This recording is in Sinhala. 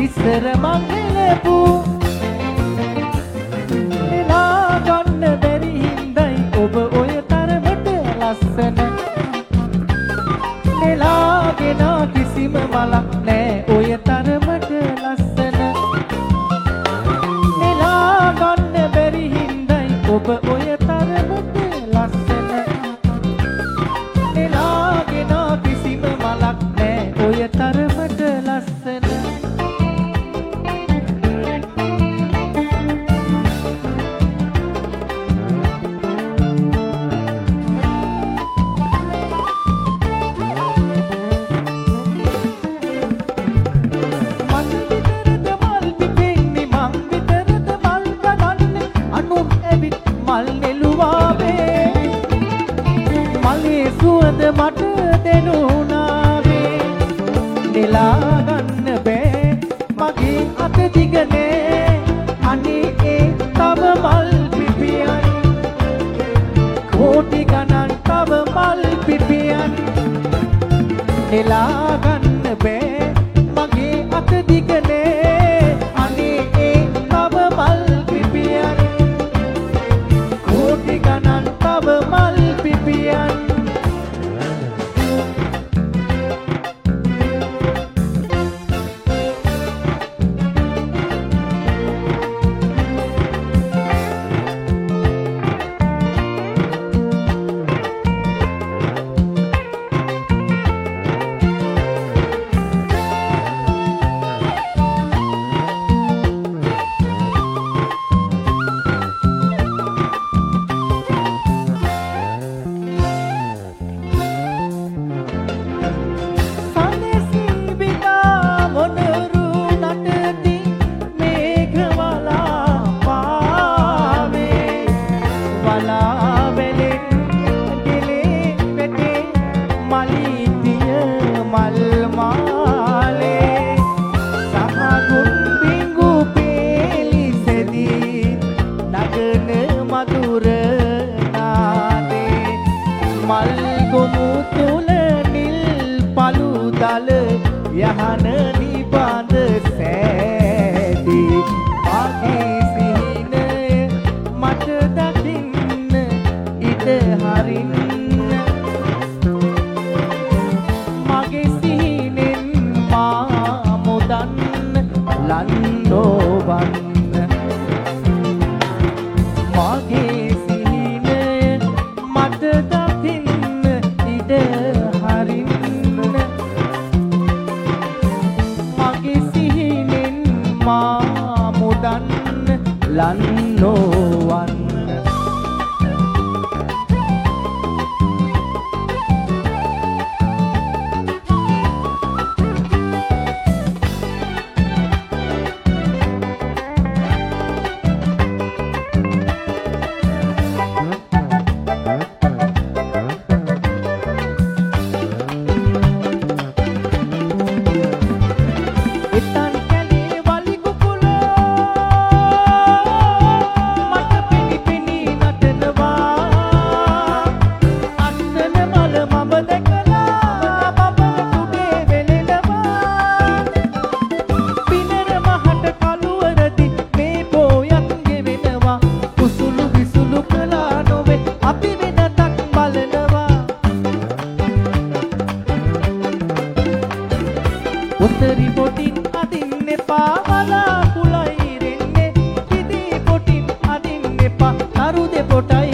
ඉස්සර මං හෙලපු නෙලා ගන්න බැරි හින්දයි ඔබ ඔය තරමට ලස්සන නෙලාගෙන කිසිම මලක් නෑ ඔය තරමට ලස්සන නෙලා ගන්න බැරි හින්දයි ඔබ ඔය තරමට ලස්සන නෙලාගෙන කිසිම මලක් නෑ ඔය තරමට ලස්සන මට දෙනුනාවේ නෙලා ගන්න බෑ මගේ අත දිගනේ අනේ ඒ තව මල් පිපියන් කෝටි ගණන් තව මල් පිපියන් නෙලා ගන්න බෑ මගේ අත දිගනේ අනේ ඒ තව මල් පිපියන් කෝටි ගණන් තව මල් පිපියන් යහන නිබඳ සෑදී මගේ සිහිනය මට දකින්න ඉඩ හරින්න මගේ සිහිනෙන් මා මුදන්න ලන්නෝවන්න මගේ සිහිනය මට දකින්න ඉඩ හරින්න මා මුදන්න ලන්නෝවන්න උතරි පොටින් අදින්න එපා වලා කුලයි රෙන්නේ පිටි පොටින් අදින්න එපා අරු දෙපොටයි